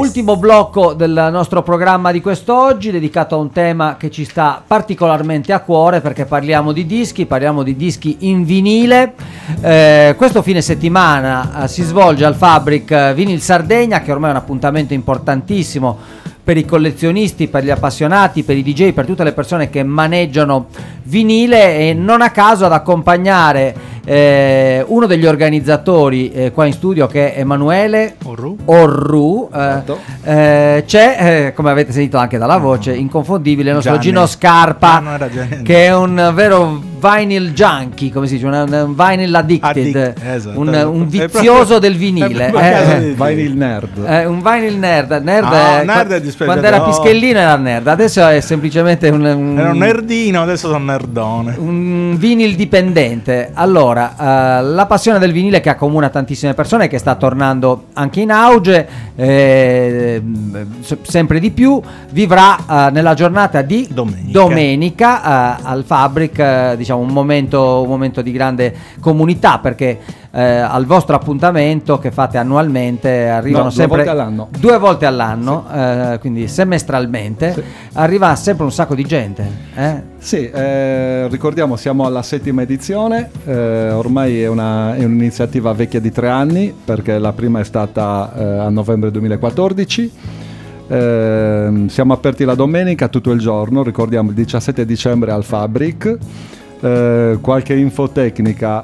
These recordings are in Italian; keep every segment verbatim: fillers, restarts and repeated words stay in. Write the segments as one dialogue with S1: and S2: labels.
S1: ultimo blocco del nostro programma di quest'oggi, dedicato a un tema che ci sta particolarmente a cuore, perché parliamo di dischi, parliamo di dischi in vinile. Eh, questo fine settimana eh, si svolge al Fabric Vinyl Sardegna, che ormai è un appuntamento importantissimo per i collezionisti, per gli appassionati, per i D J, per tutte le persone che maneggiano vinile, e non a caso ad accompagnare eh, uno degli organizzatori eh, qua in studio, che è Emanuele
S2: Orru,
S1: Orru eh, eh, c'è, eh, come avete sentito anche dalla voce, inconfondibile, il nostro
S2: Gianni.
S1: Gino Scarpa,
S2: Ah, non era Gianni.
S1: che è un vero vinyl junkie, come si dice, un, un vinyl addicted,
S2: Addict, esatto,
S1: un,
S2: esatto.
S1: un
S2: È
S1: vizioso
S2: proprio-
S1: del vinile,
S2: è proprio
S1: eh,
S2: di-
S3: Vinyl nerd.
S1: eh, un vinyl nerd, nerd,
S2: Ah,
S1: è-
S2: nerd
S1: qua-
S2: è dispiaciuto,
S1: quando era
S2: no.
S1: pischellino era nerd, adesso è semplicemente un, un,
S2: Era un nerdino, adesso sono nerdone.
S1: un vinyl dipendente. Allora, eh, la passione del vinile che accomuna tantissime persone, che sta tornando anche in auge, eh, s- sempre di più, vivrà eh, nella giornata di
S2: Domenica.
S1: domenica, eh, al Fabric, eh, diciamo un momento, un momento di grande comunità, perché eh, al vostro appuntamento che fate annualmente arrivano
S3: No, due
S1: sempre
S3: volte all'anno.
S1: due volte all'anno, eh, quindi semestralmente,
S3: Sì.
S1: arriva sempre un sacco di gente, eh?
S3: Sì, eh, ricordiamo siamo alla settima edizione, eh, ormai è, una, è un'iniziativa vecchia di tre anni, perché la prima è stata eh, a novembre duemilaquattordici. Eh, siamo aperti la domenica tutto il giorno, ricordiamo il diciassette dicembre al Fabric. Eh, qualche info tecnica,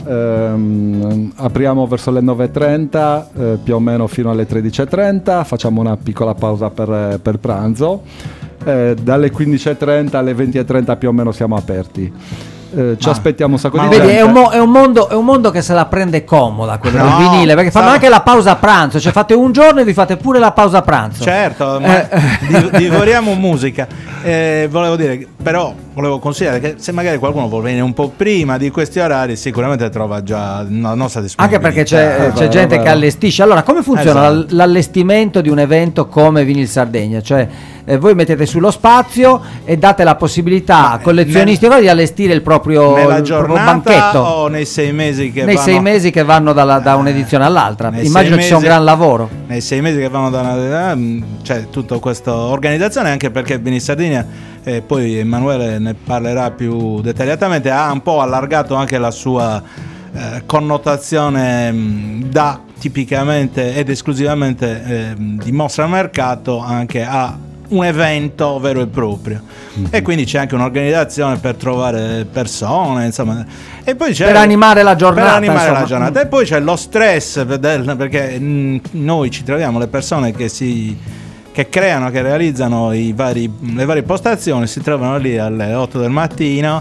S3: ehm, apriamo verso le nove e trenta, eh, più o meno fino alle tredici e trenta, facciamo una piccola pausa per, per pranzo, eh, dalle quindici e trenta alle venti e trenta più o meno siamo aperti. Eh, ci
S2: Ma-
S3: aspettiamo un sacco
S2: ma
S3: di
S1: Vedi,
S3: gente.
S1: è un, mo- è un mondo, è un mondo che se la prende comoda, quello
S2: No,
S1: del vinile, perché fanno
S2: sa-
S1: anche la pausa pranzo, cioè fate un giorno e vi fate pure la pausa pranzo.
S2: Certo, ma
S1: Eh.
S2: div- divoriamo musica. Eh, volevo dire, però, volevo consigliare che se magari qualcuno vuole venire un po' prima di questi orari, sicuramente trova già la nostra disponibilità.
S1: Anche perché c'è,
S3: Eh,
S1: c'è
S3: vero,
S1: gente
S3: vero.
S1: che allestisce. Allora, come funziona
S2: Esatto.
S1: l- l'allestimento di un evento come Vinyl Sardegna? Cioè, eh, voi mettete sullo spazio e date la possibilità a collezionisti di allestire il proprio,
S2: nella
S1: il proprio
S2: giornata
S1: banchetto
S2: o nei sei mesi che
S1: nei
S2: vanno,
S1: sei mesi che vanno dalla- da un'edizione all'altra.
S2: nei
S1: Immagino
S2: sei
S1: ci sia un
S2: mesi-
S1: gran lavoro.
S2: nei sei mesi che vanno da una, ehm, c'è tutta questa organizzazione, anche perché Vinyl Sardegna, eh, poi Emanuele ne parlerà più dettagliatamente, ha un po' allargato anche la sua eh, connotazione mh, da tipicamente ed esclusivamente eh, di mostra a mercato anche a un evento vero e proprio.
S3: Mm-hmm.
S2: E quindi c'è anche un'organizzazione per trovare persone, insomma, e poi c'è
S1: Per animare la giornata,
S2: per animare
S1: insomma.
S2: la giornata. E poi c'è lo stress del- perché mh, noi ci troviamo le persone che si che creano, che realizzano i vari, le varie postazioni, si trovano lì alle otto del mattino.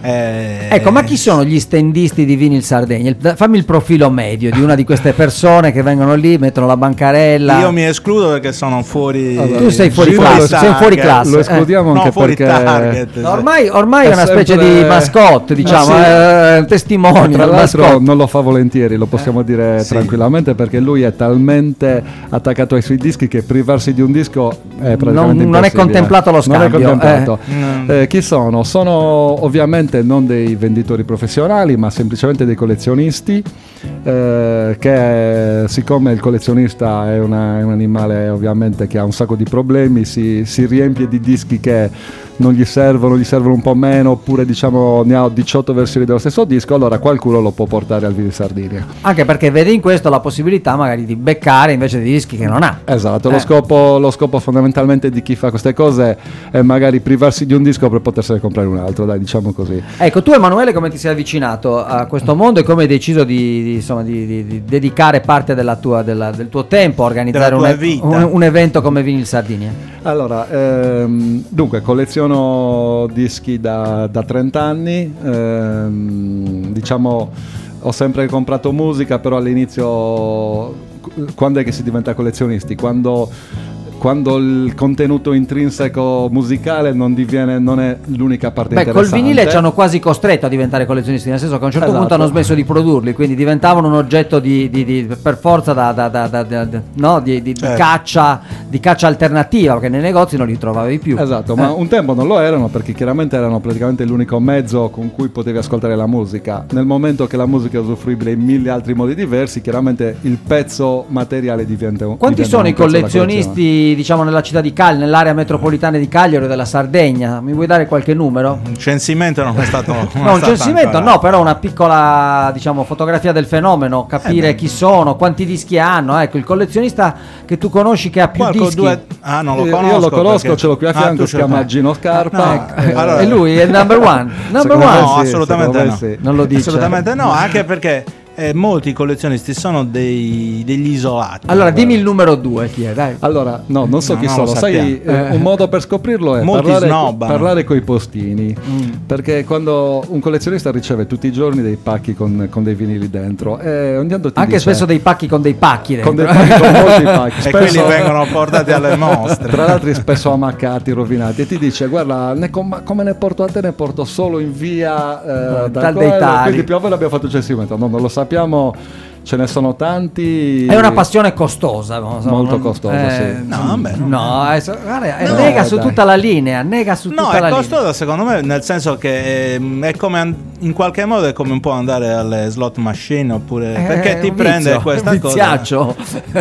S2: eh,
S1: Ecco, ma chi sono gli standisti di Vinyl Sardegna? Il- Fammi il profilo medio di una di queste persone che vengono lì, mettono la bancarella.
S2: Io mi escludo perché sono fuori.
S3: Allora,
S1: Tu sei fuori
S3: Giro
S1: classe,
S3: lo-
S1: sei fuori classe.
S3: Lo
S1: eh.
S3: escludiamo
S2: No,
S3: anche
S2: fuori
S3: perché
S2: target.
S1: No, ormai, ormai è
S3: È
S1: una specie
S3: sempre-
S1: di mascotte, diciamo,
S3: Eh sì.
S1: eh, testimone.
S3: tra
S1: il
S3: l'altro
S1: mascotte.
S3: non lo fa volentieri, lo possiamo dire
S2: Sì.
S3: tranquillamente, perché lui è talmente attaccato ai suoi dischi che privarsi di un disco è praticamente
S1: Non- non è
S3: impossibile.
S1: contemplato lo
S3: Non è
S1: scambio,
S3: contemplato.
S2: eh.
S3: Eh, chi sono? Sono ovviamente non dei venditori professionali, ma semplicemente dei collezionisti, eh, che siccome il collezionista è, una- è un animale ovviamente che ha un sacco di problemi, si, si riempie di dischi che non gli servono, gli servono un po' meno, oppure diciamo ne ha diciotto versioni dello stesso disco, allora qualcuno lo può portare al Vinyl Sardegna.
S1: Anche perché vede in questo la possibilità magari di beccare invece dei dischi che non ha.
S3: Esatto,
S1: Eh.
S3: lo, scopo, lo scopo fondamentalmente di chi fa queste cose è magari privarsi di un disco per potersene comprare un altro, dai, diciamo così.
S1: Ecco, tu Emanuele come ti sei avvicinato a questo mondo e come hai deciso di, di, insomma, di, di- di dedicare parte della tua, della- del tuo tempo a organizzare
S2: Della
S1: un,
S2: tua
S1: e-
S2: vita.
S1: un- un evento come Vinyl Sardegna?
S3: Allora, ehm, dunque colleziono dischi da, da trenta anni, ehm, diciamo ho sempre comprato musica, però all'inizio quando è che si diventa collezionisti? Quando quando il contenuto intrinseco musicale non diviene, non è l'unica parte
S1: Beh, col
S3: interessante.
S1: vinile ci hanno quasi costretto a diventare collezionisti, nel senso che a un certo
S3: Esatto.
S1: punto hanno smesso di produrli, quindi diventavano un oggetto di, di- di- per forza da, da- da- da- da- da- no? di, di- di
S2: Certo.
S1: caccia, di caccia alternativa, perché nei negozi non li trovavi più.
S3: Esatto, ma
S1: Eh.
S3: un tempo non lo erano, perché chiaramente erano praticamente l'unico mezzo con cui potevi ascoltare la musica. Nel momento che la musica è usufruibile in mille altri modi diversi, chiaramente il pezzo materiale diventa un
S1: Quanti
S3: diventa
S1: sono
S3: un
S1: i
S3: pezzo da
S1: collezionisti di, diciamo, nella città di Cagliari, nell'area metropolitana di Cagliari o della Sardegna? Mi vuoi dare qualche numero?
S2: Un censimento non è stato non
S1: No, un
S2: è stato
S1: censimento
S2: ancora.
S1: no, però una piccola, diciamo, fotografia del fenomeno, capire
S2: Eh beh.
S1: chi sono, quanti dischi hanno. Ecco, il collezionista che tu conosci che ha più
S2: Qualco
S1: dischi.
S2: due... Ah, non lo
S3: Io-
S2: conosco.
S3: Io lo conosco,
S2: perché-
S3: ce l'ho qui a
S2: Ah,
S3: fianco,
S2: tu
S3: si
S2: ce l'hai.
S3: chiama Gino Scarpa.
S2: No,
S3: Eh,
S2: allora-
S1: E lui è il number one. Number
S3: Secondo me
S1: one.
S2: No,
S3: sì,
S2: assolutamente
S3: secondo me
S2: no.
S3: sì.
S1: Non lo dice.
S2: Assolutamente no, anche perché eh, molti collezionisti sono dei, degli isolati.
S1: Allora, dimmi il numero due, chi è, dai.
S3: Allora, no, non so
S2: No,
S3: chi
S2: non
S3: sono.
S2: lo
S3: Sai,
S2: sappiamo.
S3: eh, un modo per scoprirlo è
S2: Molti
S3: parlare,
S2: snobbano.
S3: parlare coi postini.
S1: Mm.
S3: Perché quando un collezionista riceve tutti i giorni dei pacchi con, con dei vinili dentro, e ogni tanto ti
S1: Anche
S3: dice,
S1: spesso dei pacchi con dei pacchi dentro.
S3: con dei pacchi con molti pacchi.
S2: E
S3: Spesso-
S2: quelli vengono portati alle mostre.
S3: Tra l'altro spesso amaccati, rovinati, e ti dice guarda ne com- come ne porto a te, ne porto solo in via eh, da
S1: Tal
S3: quello.
S1: dei tali.
S3: Quindi più o meno abbiamo fatto il censimento, no, non lo sappiamo, ce ne sono tanti.
S1: È una passione costosa, non so,
S3: Molto
S1: non-
S3: costosa, sì.
S2: No, vabbè, no.
S1: No, è, guarda, è
S2: No,
S1: nega su
S3: dai.
S1: tutta la linea, nega su
S2: No,
S1: tutta
S2: è
S1: la
S2: costosa secondo me, nel senso che ehm, è come an- in qualche modo è come un po' andare alle slot machine oppure
S1: linea.
S2: perché
S1: È
S2: ti
S1: un
S2: prende
S1: vizio,
S2: questa
S1: un
S2: cosa.
S1: viziaccio.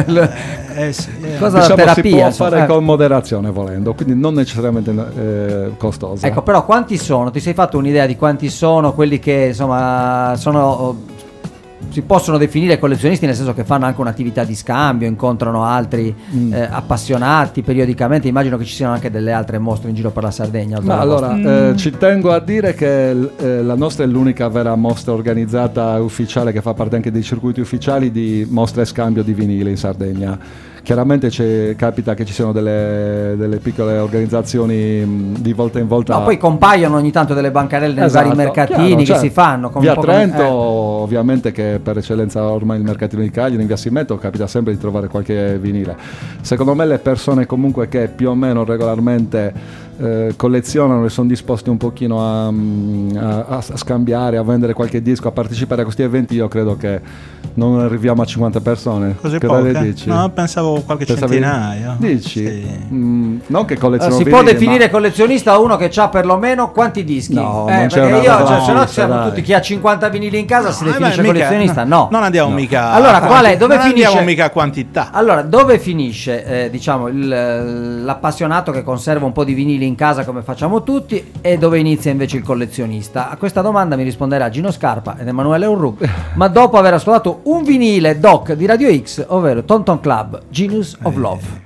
S2: Eh, sì, eh.
S1: Cosa
S3: Diciamo
S1: terapia,
S3: si può
S1: insomma,
S3: fare
S1: eh.
S3: con moderazione volendo, quindi non necessariamente eh, costosa.
S1: Ecco, però quanti sono? Ti sei fatto un'idea di quanti sono quelli che insomma sono, si possono definire collezionisti, nel senso che fanno anche un'attività di scambio, incontrano altri
S3: Mm.
S1: eh, appassionati periodicamente? Immagino che ci siano anche delle altre mostre in giro per la Sardegna. oltre
S3: Ma
S1: alla
S3: allora,
S1: vostra.
S3: eh, ci tengo a dire che eh, la nostra è l'unica vera mostra organizzata ufficiale che fa parte anche dei circuiti ufficiali di mostre e scambio di vinile in Sardegna. Chiaramente c'è- capita che ci siano delle, delle piccole organizzazioni mh, di volta in volta.
S1: No, poi compaiono ogni tanto delle bancarelle nei
S3: Esatto,
S1: vari mercatini
S3: chiaro,
S1: che
S3: cioè,
S1: si fanno come
S3: via
S1: un po' come-
S3: Trento,
S1: eh.
S3: ovviamente, che per eccellenza ormai il mercatino di Cagliari, in via Simmetto capita sempre di trovare qualche vinile. Secondo me le persone comunque che più o meno regolarmente eh, collezionano e sono disposti un pochino a, mm, a, a scambiare, a vendere qualche disco, a partecipare a questi eventi, io credo che non arriviamo a cinquanta persone.
S2: Così
S3: Che ne
S2: poche?
S3: dici?
S2: No, pensavo qualche
S3: Pensavi-
S2: centinaio.
S3: Dici?
S2: Sì.
S3: Mm, non che
S1: Allora,
S3: collezionano
S1: si può
S3: vinili,
S1: definire
S3: ma-
S1: collezionista uno che ha perlomeno quanti dischi?
S3: No,
S1: eh,
S3: non c'è
S1: perché
S3: una
S1: io,
S3: roba
S1: cioè, se no
S3: fissa,
S1: siamo
S3: dai.
S1: tutti chi ha cinquanta vinili in casa si
S2: Eh,
S1: definisce
S2: beh, mica-
S1: collezionista? No.
S2: Non andiamo
S3: No.
S2: mica.
S1: Allora,
S2: a
S1: qual è?
S2: quanti-
S1: Dove
S2: non
S1: finisce?
S2: andiamo mica a quantità.
S1: Allora, dove finisce eh, diciamo il- l'appassionato che conserva un po' di vinili in casa come facciamo tutti, e dove inizia invece il collezionista? A questa domanda mi risponderà Gino Scarpa ed Emanuele Urru, ma dopo aver ascoltato un vinile doc di Radio X, ovvero Tonton Club, Genius of Love.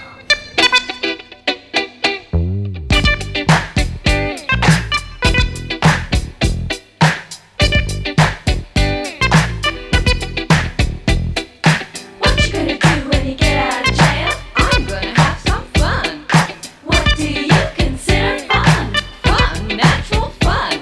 S4: What you gonna do when you get out of jail? I'm gonna have some fun. What do you consider fun? Fun, natural fun.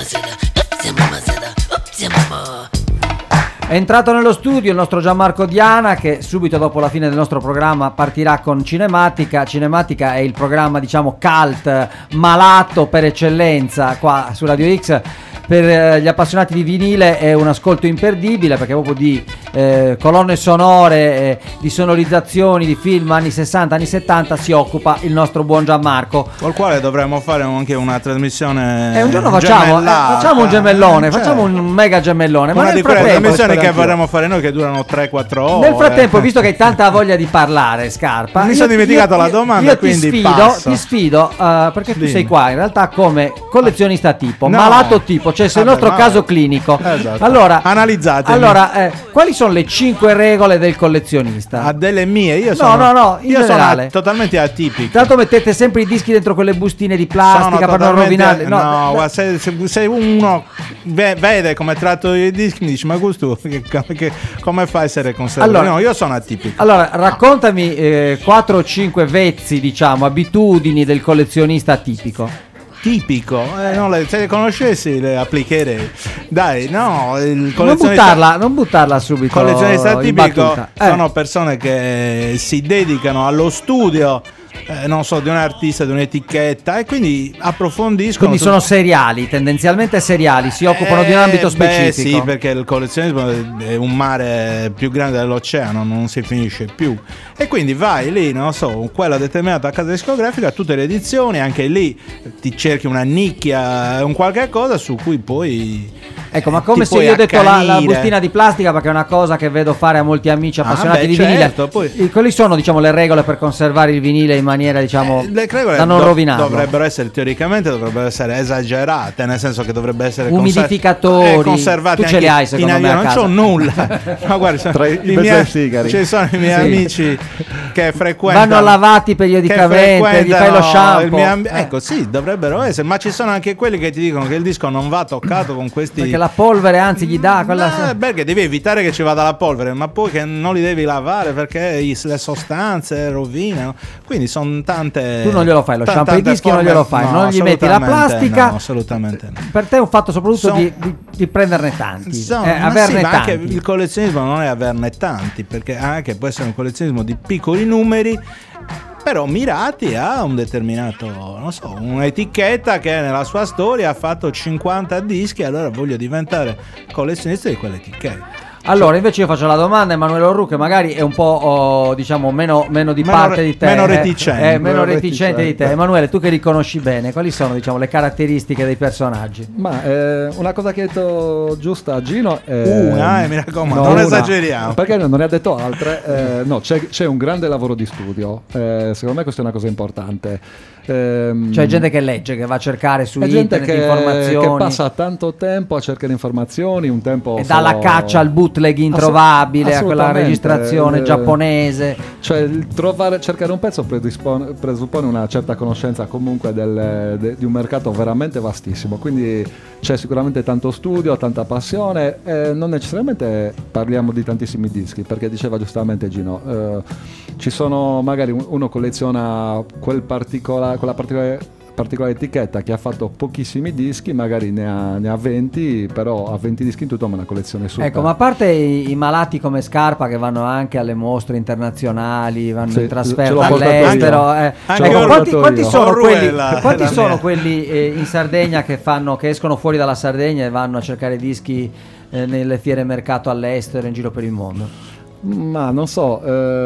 S1: È entrato nello studio il nostro Gianmarco Diana, che subito dopo la fine del nostro programma partirà con Cinematica. Cinematica è il programma, diciamo, cult, malato per eccellenza qua su Radio X. Per eh, gli appassionati di vinile è un ascolto imperdibile, perché proprio di eh, colonne sonore, eh, di sonorizzazioni di film anni sessanta, anni settanta si occupa il nostro buon Gianmarco.
S2: Col quale dovremmo fare anche una trasmissione.
S1: E un giorno facciamo, eh,
S2: gemellata.
S1: facciamo un gemellone,
S2: Cioè,
S1: facciamo un mega gemellone. Ma
S2: una
S1: nel
S2: di quelle
S1: frattempo,
S2: trasmissioni che vorremmo fare noi che durano tre quattro ore.
S1: Nel frattempo, visto che hai tanta voglia di parlare, Scarpa,
S2: Mi
S1: io-
S2: sono dimenticato
S1: io-
S2: la domanda,
S1: io ti
S2: quindi
S1: sfido,
S2: passo.
S1: ti sfido uh, perché tu
S2: Dimmi.
S1: sei qua in realtà come collezionista tipo,
S2: No.
S1: malato tipo, cioè sei il
S2: Vabbè,
S1: nostro
S2: no.
S1: caso clinico.
S2: Esatto.
S1: Allora,
S2: Analizzatemi.
S1: allora eh, quali sono le cinque regole del collezionista?
S2: A delle mie, io
S1: No,
S2: sono
S1: no, no, in
S2: io sono
S1: generale.
S2: a- totalmente atipico.
S1: Tanto mettete sempre i dischi dentro quelle bustine di
S2: Sono
S1: plastica per non
S2: totalmente-
S1: rovinarli.
S2: No,
S1: No,
S2: guarda, se, se- se uno ve- vede come tratto i dischi, mi dice: ma questo che, che- come fa a essere conservato?
S1: Allora-
S2: no, io sono atipico.
S1: Allora, raccontami eh, quattro o cinque vezzi, diciamo, abitudini del collezionista tipico.
S2: Tipico, eh, non le- se le conoscessi le applicherei. Dai, no, il
S1: Non
S2: collezionista,
S1: buttarla, non buttarla subito.
S2: collezionista
S1: in
S2: tipico
S1: battuta. Eh.
S2: sono persone che si dedicano allo studio, eh, non so, di un artista, di un'etichetta, e quindi approfondiscono.
S1: Quindi
S2: su-
S1: sono seriali, tendenzialmente seriali, si occupano di un ambito
S2: Eh, beh,
S1: specifico.
S2: sì, perché il collezionismo è un mare più grande dell'oceano, non si finisce più. E quindi vai lì, non so, con quella determinata casa discografica, tutte le edizioni, anche lì ti cerchi una nicchia, un qualche cosa su cui poi.
S1: Ecco, ma
S2: eh,
S1: come
S2: ti
S1: se
S2: puoi
S1: io ho detto la, la
S2: accanire.
S1: bustina di plastica, perché è una cosa che vedo fare a molti amici appassionati
S2: beh,
S1: di vinile.
S2: certo, poi-
S1: E quali sono, diciamo, le regole per conservare il vinile in maniera, diciamo,
S2: Eh, le regole
S1: da non
S2: do-
S1: rovinarlo?
S2: dovrebbero essere teoricamente dovrebbero essere esagerate, nel senso che dovrebbe essere conser-
S1: Umidificatori.
S2: eh, conservati
S1: Tu ce
S2: anche
S1: li hai, secondo
S2: in
S1: me,
S2: aria-
S1: a
S2: non
S1: casa.
S2: c'ho nulla. Ma guarda, sono
S3: Tra i
S2: i
S3: mezzo
S2: miei-
S3: ai sigari.
S2: ci sono i miei
S1: Sì.
S2: amici che frequentano,
S1: Vanno lavati
S2: che
S1: periodicamente, gli fai lo
S2: frequentano il
S1: shampoo.
S2: mio ambi-
S1: Eh,
S2: ecco, sì, dovrebbero essere, ma ci sono anche quelli che ti dicono che il disco non va toccato con questi.
S1: perché la polvere, anzi, gli dà quella.
S2: Eh, perché devi evitare che ci vada la polvere, ma poi che non li devi lavare perché i- le sostanze rovinano. Quindi sono tante.
S1: Tu non glielo fai lo
S2: ta-
S1: shampoo ai
S2: tante
S1: dischi, non
S2: forme-
S1: glielo fai,
S2: no,
S1: non gli metti la
S2: assolutamente
S1: plastica.
S2: No, assolutamente no.
S1: Per te è un fatto soprattutto
S2: Son-
S1: di, di- di prenderne tanti,
S2: Sono-
S1: eh,
S2: ma
S1: averne
S2: sì, ma anche
S1: tanti.
S2: il collezionismo non è averne tanti, perché anche può essere un collezionismo di piccoli numeri, però mirati a un determinato, non so, un'etichetta che nella sua storia ha fatto cinquanta dischi, allora voglio diventare collezionista di quell'etichetta.
S1: Allora, invece io faccio la domanda a Emanuele Orru, che magari è un po', oh, diciamo, meno, meno di
S2: Meno
S1: parte
S2: re-
S1: di te.
S2: meno
S1: eh,
S2: reticente.
S1: eh, meno
S3: Meno
S1: reticente di te.
S3: reticente.
S1: Emanuele, tu che li conosci bene, quali sono, diciamo, le caratteristiche dei personaggi?
S3: Ma eh, una cosa che hai detto giusta a Gino è...
S2: Una, eh, mi raccomando, non
S3: una.
S2: esageriamo.
S3: Perché non ne ha detto altre. Eh, no, c'è, c'è un grande lavoro di studio. Eh, secondo me questa è una cosa importante. Ehm,
S1: Cioè gente che legge, che va a cercare su
S3: è gente
S1: internet
S3: che,
S1: informazioni,
S3: che passa tanto tempo a cercare informazioni, un tempo
S1: e dà la
S3: solo-
S1: caccia al bootleg introvabile, a quella
S3: assolutamente,
S1: registrazione
S3: eh,
S1: giapponese.
S3: Cioè il trovare, cercare un pezzo predispone- presuppone una certa conoscenza comunque del- de- di un mercato veramente vastissimo, quindi c'è sicuramente tanto studio, tanta passione, e non necessariamente parliamo di tantissimi dischi, perché diceva giustamente Gino, eh, ci sono magari un- uno colleziona quel particola- quella particolare particolare etichetta che ha fatto pochissimi dischi, magari ne ha, ne ha venti, però ha venti dischi in tutto, ma una collezione super.
S1: Ecco, ma a parte i, i malati come Scarpa che vanno anche alle mostre internazionali, vanno
S3: Sì,
S1: in
S3: ce
S1: trasferta
S3: l'ho portato
S1: all'estero,
S3: io.
S1: eh.
S2: Anche
S1: Ecco,
S2: io.
S1: quanti,
S3: L'ho
S1: quanti
S3: io.
S1: sono
S2: Orwell,
S1: quelli,
S2: la-
S1: quanti
S2: la
S1: sono
S2: mia.
S1: quelli eh, in Sardegna che fanno, che escono fuori dalla Sardegna e vanno a cercare dischi eh, nelle fiere mercato all'estero in giro per il mondo?
S3: Ma non so,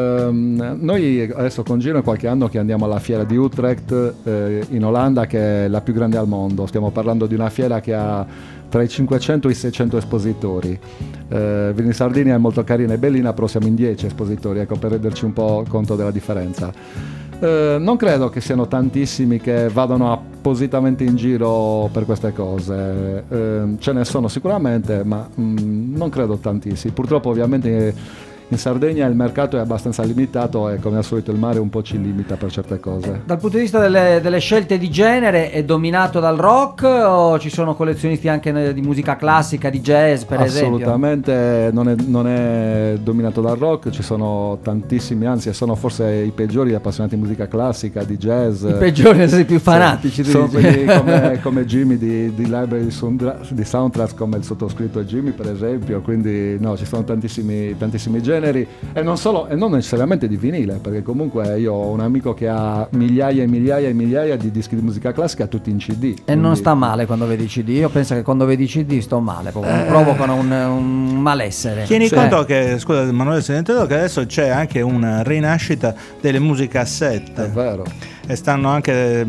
S3: ehm, noi adesso con Gino è qualche anno che andiamo alla fiera di Utrecht eh, in Olanda, che è la più grande al mondo. Stiamo parlando di una fiera che ha tra i cinquecento e i seicento espositori. Eh, in Sardegna è molto carina e bellina, però siamo in dieci espositori, ecco, per renderci un po' conto della differenza. Eh, non credo che siano tantissimi che vadano appositamente in giro per queste cose. Eh, ce ne sono sicuramente, ma mh, non credo tantissimi. Purtroppo ovviamente In Sardegna il mercato è abbastanza limitato e come al solito il mare un po' ci limita per certe cose.
S1: Dal punto di vista delle, delle scelte di genere è dominato dal rock o ci sono collezionisti anche di musica classica, di jazz per esempio?
S3: Assolutamente non è, non è dominato dal rock, ci sono tantissimi, anzi sono forse i peggiori appassionati di musica classica, di jazz.
S1: I peggiori sono i più fanatici.
S3: Sì, sono quelli come, come Jimmy di, di Library di Soundtra- di Soundtracks, come il sottoscritto e Jimmy per esempio, quindi no, ci sono tantissimi, tantissimi generi e non solo, e non necessariamente di vinile, perché comunque io ho un amico che ha migliaia e migliaia e migliaia di dischi di musica classica tutti in C D.
S1: E
S3: quindi...
S1: non sta male quando vedi C D. Io penso che quando vedi C D sto male, proprio,
S3: Eh.
S1: provocano un, un malessere.
S2: Tieni
S1: Sì.
S2: conto che, scusa Emanuele, se ne intendo che adesso c'è anche una rinascita delle musicassette.
S3: È vero.
S2: E stanno anche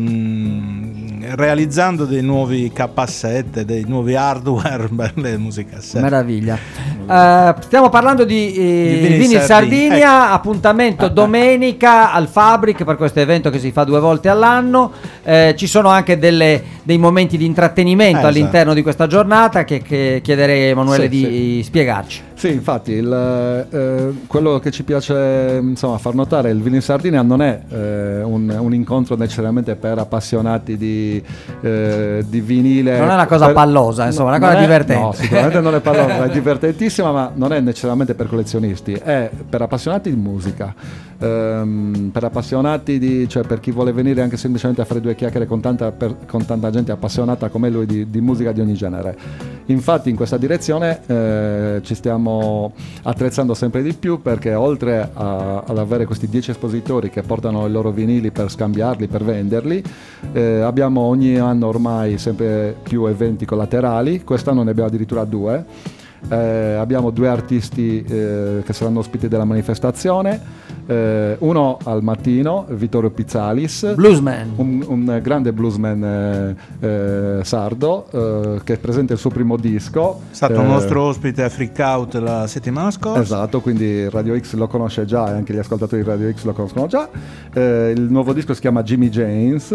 S2: mh, realizzando dei nuovi K sette, dei nuovi hardware per le musicassette.
S1: Meraviglia. Eh, stiamo parlando di, eh,
S2: Di Vini
S1: Vini
S2: Sardinia.
S1: Sardinia, appuntamento domenica al Fabric per questo evento che si fa due volte all'anno. Eh, ci sono anche delle, dei momenti di intrattenimento
S2: Eh,
S1: all'interno
S2: esatto.
S1: di questa giornata che, che chiederei a Emanuele
S3: Sì,
S1: di spiegarci.
S3: Sì, infatti il, eh, quello che ci piace insomma far notare, il Vini in Sardinia non è eh, un, un incontro necessariamente per appassionati di, eh, di vinile.
S1: Non è una cosa
S3: per-
S1: pallosa, insomma, è una
S3: non
S1: cosa
S3: è-
S1: divertente.
S3: No, sicuramente non è pallosa, è divertentissima, ma non è necessariamente per collezionisti, è per appassionati di musica. Ehm, per appassionati di, cioè per chi vuole venire anche semplicemente a fare due chiacchiere con tanta, per- con tanta gente appassionata come lui di, di musica di ogni genere. Infatti in questa direzione eh, ci stiamo attrezzando sempre di più, perché oltre a- ad avere questi dieci espositori che portano i loro vinili per scambiarli, per venderli, eh, abbiamo ogni anno ormai sempre più eventi collaterali. Quest'anno ne abbiamo addirittura due. Eh, abbiamo due artisti eh, che saranno ospiti della manifestazione, eh, uno al mattino, Vittorio Pizzalis,
S1: Bluesman.
S3: un, un grande bluesman eh, eh, sardo eh, che presenta il suo primo disco.
S2: È stato
S3: Eh,
S2: un nostro ospite a Freak Out la settimana scorsa.
S3: Esatto, quindi Radio X lo conosce già e anche gli ascoltatori di Radio X lo conoscono già. Eh, il nuovo disco si chiama Jimmy James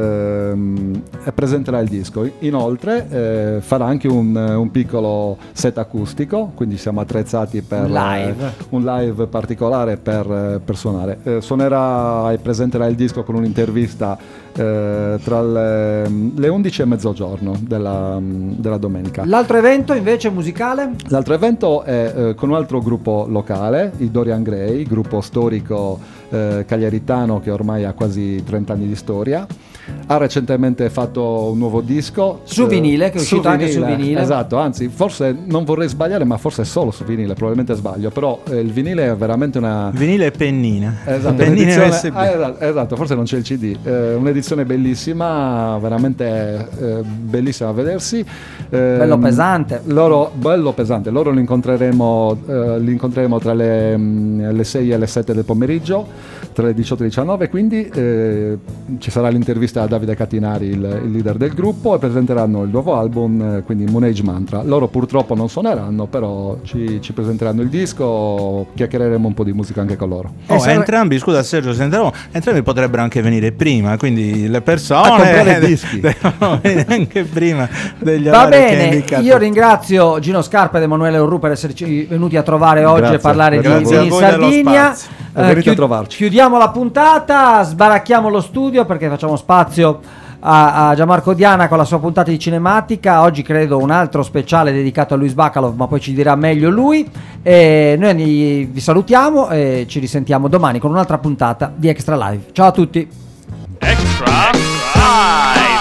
S3: ehm, e presenterà il disco. Inoltre eh, farà anche un, un piccolo set acustico, quindi siamo attrezzati per
S1: Un live.
S3: eh, un live particolare per, eh, per suonare. Eh, suonerà e presenterà il disco con un'intervista eh, tra le, le undici e mezzogiorno della, della domenica.
S1: L'altro evento invece musicale?
S3: L'altro evento è eh, con un altro gruppo locale, i Dorian Gray, gruppo storico eh, cagliaritano che ormai ha quasi trenta anni di storia. Ha recentemente fatto un nuovo disco
S1: Su vinile, che è
S3: su
S1: uscito anche su vinile.
S3: Esatto, anzi forse non vorrei sbagliare, ma forse è solo su vinile, probabilmente sbaglio, però eh, il vinile è veramente una...
S2: Vinile e pennina.
S3: Esatto,
S2: Pennine
S3: un'edizione-
S2: U S B.
S3: ah, esatto, esatto, forse non c'è il C D. Eh, un'edizione bellissima, veramente eh, bellissima a vedersi. Eh,
S1: Bello pesante.
S3: Loro, bello pesante. Loro li incontreremo, eh, li incontreremo tra le, mh, le sei e le sette del pomeriggio, tra le diciotto e le diciannove. Quindi eh, ci sarà l'intervista a Davide Catinari, il, il leader del gruppo, e presenteranno il nuovo album, eh, quindi Moon Age Mantra. Loro purtroppo non suoneranno, però ci, ci presenteranno il disco, chiacchiereremo un po' di musica anche con loro.
S2: Oh,
S1: Eh, sarà-
S2: entrambi, scusa Sergio, se entriamo, entrambi potrebbero anche venire prima, quindi le persone
S3: A comprare i dischi.
S2: devono venire anche prima degli
S1: Va
S2: orari che hai
S1: bene,
S2: indicato.
S1: io ringrazio Gino Scarpa ed Emanuele Orru per esserci venuti a trovare oggi
S3: Grazie,
S1: e parlare di
S3: grazie
S2: a
S1: Vini
S2: voi dello
S1: Sardinia.
S2: spazio.
S3: E venite a trovarci.
S1: Chiudiamo la puntata, sbaracchiamo lo studio perché facciamo spazio a, a Gianmarco Diana con la sua puntata di cinematica. Oggi credo un altro speciale dedicato a Luis Bacalov, ma poi ci dirà meglio lui. E noi vi salutiamo e ci risentiamo domani con un'altra puntata di Extra Live. Ciao a tutti.
S5: Extra Live.